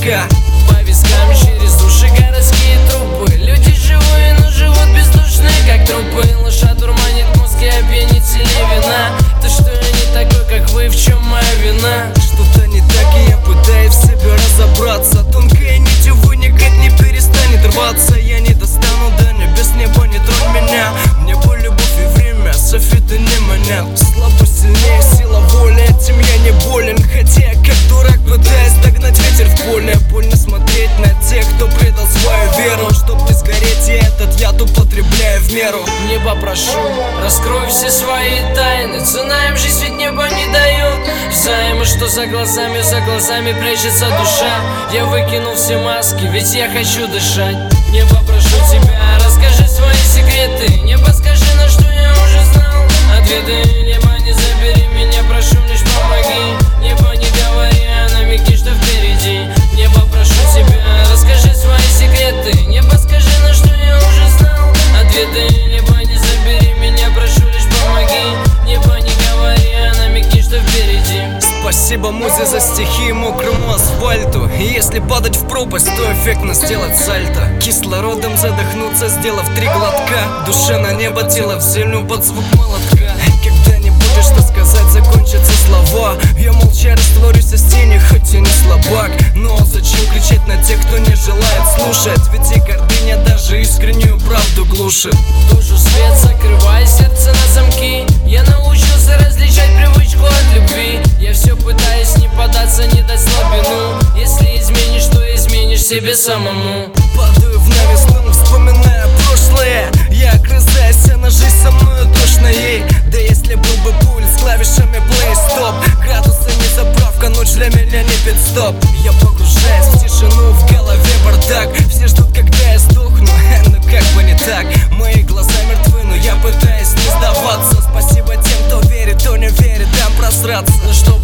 тоска. По вискам через уши городские трубы. Люди живые, но живут бездушные, как трупы. Лоша дурманит мозг и опьянит сильнее вина. То что я не такой, как вы, в чем моя вина? Что-то не так, и я пытаюсь в себе разобраться. Тонкая нить, увы, никак не перестанет рваться. Я не достану до небес, небо не тронь меня. Мне боль, любовь и время, софиты не манят. Слабость сильнее, сила воли, этим я не болен. Хотя я как дурак пытаюсь догнать ветер в поле. Больно смотреть на тех, кто предал свою веру. Чтоб не сгореть, я этот яд употребляю в меру. Небо прошу, раскрой все свои тайны. Цена им жизнь ведь небо не дает. Взаимы, что за глазами прячется душа. Я выкинул все маски, ведь я хочу дышать. Небо, прошу тебя, расскажи свои секреты. Небо, скажи, на что я уже знал ответы. Небо, не забери меня, прошу, лишь помоги. Небо, не говори, а намекни, что впереди. Небо, прошу тебя, расскажи свои секреты. Небо, скажи, на что я уже знал ответы. Небо, не забери меня, прошу, лишь помоги. Небо, не говори, а намекни, что впереди. Спасибо музе за стихи мокрому асфальту. И если падать в пропасть, то эффектно сделать сальто. Кислородом задохнуться, сделав 3 глотка. Душа на небо, тело в землю под звук молотка. Когда не будешь что сказать, закончатся слова. Я молча растворюсь в стене, хоть и не слабак. Но зачем кричать на тех, кто не желает слушать? Ведь и гордыня даже искреннюю правду глушит. Душу свет, закрывая сердце на замки. Я научился различать привычку от любви. Я все пытаюсь не податься, не дать слабину. Если изменишь, то изменишь себе самому. Падаю в новизну, вспоминая прошлое. Я огрызаюсь, а на жизнь со мною тошно ей. Да если был бы пульс с клавишами play-stop. Градусы не заправка, ночь для меня не пит-стоп. Я погружаюсь в тишину, в голове бардак. Все ждут, когда я сдохну, но как бы не так. Мои глаза мертвы, но я пытаюсь не сдаваться. Спасибо тем, кто верит, кто не верит, дам просраться. Но чтоб